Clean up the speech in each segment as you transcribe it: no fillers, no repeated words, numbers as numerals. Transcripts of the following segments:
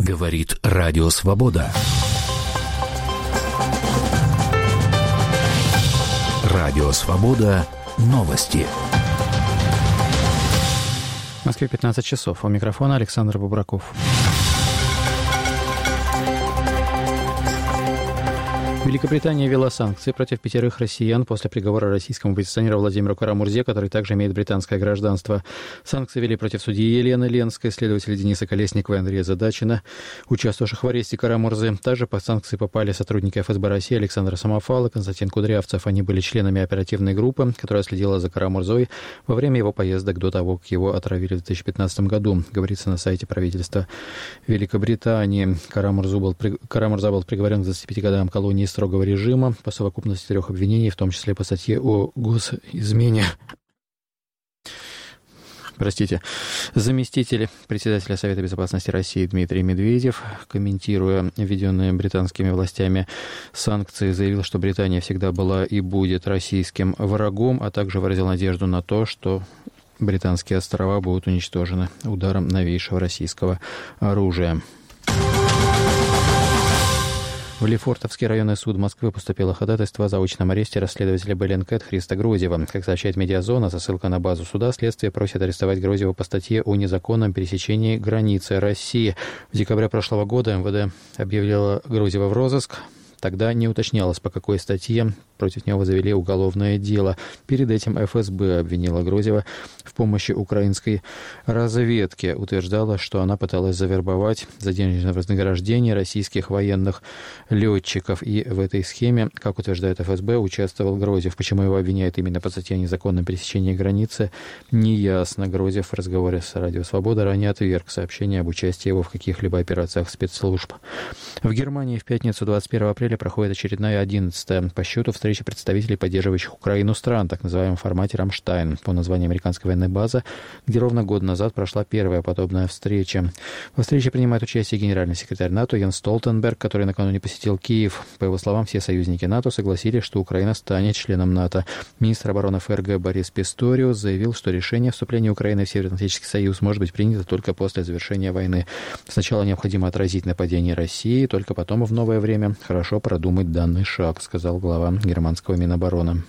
Говорит Радио Свобода. Радио Свобода. Новости. В Москве 15 часов. У микрофона Александр Бубраков. Великобритания ввела санкции против 5 россиян после приговора российскому оппозиционеру Владимиру Карамурзе, который также имеет британское гражданство. Санкции ввели против судьи Елены Ленской, следователя Дениса Колесникова и Андрея Задачина, участвовавших в аресте Карамурзы. Также под санкции попали сотрудники ФСБ России Александр Самофал и Константин Кудрявцев. Они были членами оперативной группы, которая следила за Карамурзой во время его поездок до того, как его отравили в 2015 году, говорится на сайте правительства Великобритании. Карамурза был приговорен к 25 годам колонии строгого режима по совокупности 3 обвинений, в том числе по статье о госизмене. Заместитель председателя Совета безопасности России Дмитрий Медведев, комментируя введенные британскими властями санкции, заявил, что Британия всегда была и будет российским врагом, а также выразил надежду на то, что британские острова будут уничтожены ударом новейшего российского оружия. В Лефортовский районный суд Москвы поступило ходатайство о заочном аресте расследователя Bellingcat Христа Грозева. Как сообщает Медиазона, со ссылкой на базу суда, следствие просит арестовать Грозева по статье о незаконном пересечении границы России. В декабре прошлого года МВД объявило Грозева в розыск. Тогда не уточнялось, по какой статье против него завели уголовное дело. Перед этим ФСБ обвинила Грозева в помощи украинской разведке. Утверждала, что она пыталась завербовать за денежное вознаграждение российских военных летчиков. И в этой схеме, как утверждает ФСБ, участвовал Грозев. Почему его обвиняют именно по статье о незаконном пересечении границы, неясно. Грозев в разговоре с Радио Свобода ранее отверг сообщение об участии его в каких-либо операциях спецслужб. В Германии в пятницу 21 апреля проходит очередная 11-я по счету встреча представителей поддерживающих Украину стран, так называемом формате «Рамштайн», по названию американской военной базы, где ровно год назад прошла первая подобная встреча. Во встрече принимает участие генеральный секретарь НАТО Йенс Столтенберг, который накануне посетил Киев. По его словам, все союзники НАТО согласились, что Украина станет членом НАТО. Министр обороны ФРГ Борис Писториус заявил, что решение о вступлении Украины в Североатлантический союз может быть принято только после завершения войны. Сначала необходимо отразить нападение России, только потом в новое время хорошо продумать данный шаг, сказал глава германского Минобороны.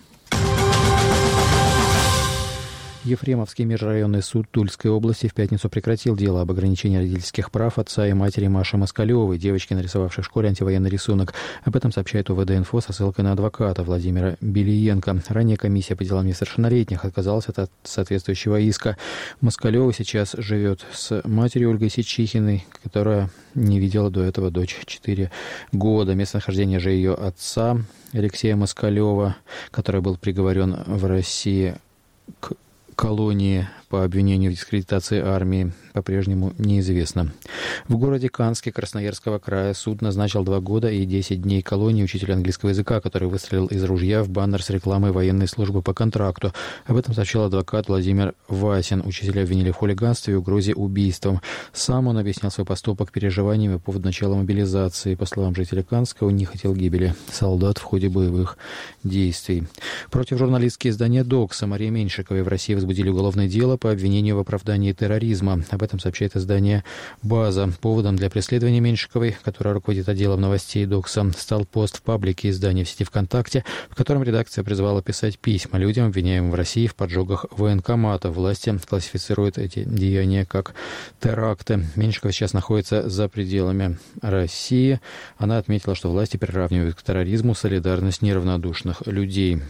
Ефремовский межрайонный суд Тульской области в пятницу прекратил дело об ограничении родительских прав отца и матери Маши Москалевой, девочки, нарисовавшей в школе антивоенный рисунок. Об этом сообщает УВД-инфо со ссылкой на адвоката Владимира Белиенко. Ранее комиссия по делам несовершеннолетних отказалась от соответствующего иска. Москалева сейчас живет с матерью Ольгой Сичихиной, которая не видела до этого дочь 4 года. Местонахождение же ее отца Алексея Москалева, который был приговорен в России к колонии по обвинению в дискредитации армии, по-прежнему неизвестно. В городе Канске Красноярского края суд назначил 2 года и 10 дней колонии учителя английского языка, который выстрелил из ружья в баннер с рекламой военной службы по контракту. Об этом сообщил адвокат Владимир Васин. Учителя обвинили в хулиганстве и угрозе убийством. Сам он объяснял свой поступок переживаниями по поводу начала мобилизации. По словам жителя Канска, он не хотел гибели солдат в ходе боевых действий. Против журналистские издания «Докс» Марии Меньшиковой в России возбудили уголовное дело по обвинению в оправдании терроризма. Об этом сообщает издание «База». Поводом для преследования Меньшиковой, которая руководит отделом новостей «Докса», стал пост в паблике издания в сети ВКонтакте, в котором редакция призвала писать письма людям, обвиняемым в России в поджогах военкоматов. Власти классифицируют эти деяния как теракты. Меньшикова сейчас находится за пределами России. Она отметила, что власти приравнивают к терроризму солидарность неравнодушных людей.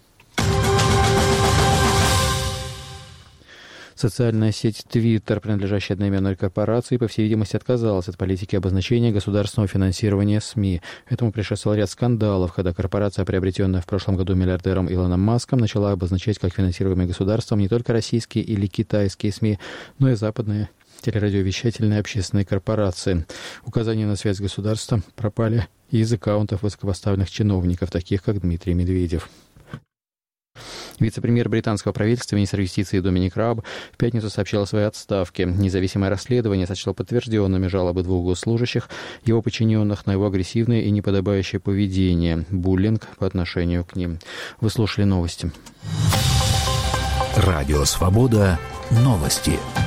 Социальная сеть Twitter, принадлежащая одноименной корпорации, по всей видимости, отказалась от политики обозначения государственного финансирования СМИ. Этому предшествовал ряд скандалов, когда корпорация, приобретенная в прошлом году миллиардером Илоном Маском, начала обозначать как финансируемые государством не только российские или китайские СМИ, но и западные телерадиовещательные общественные корпорации. Указания на связь с государством пропали и из аккаунтов высокопоставленных чиновников, таких как Дмитрий Медведев. Вице-премьер британского правительства, министр юстиции Доминик Раб в пятницу сообщил о своей отставке. Независимое расследование сочло подтвержденными жалобы 2 госслужащих, его подчиненных, на его агрессивное и неподобающее поведение, буллинг по отношению к ним. Вы слушали новости. Радио «Свобода». Новости.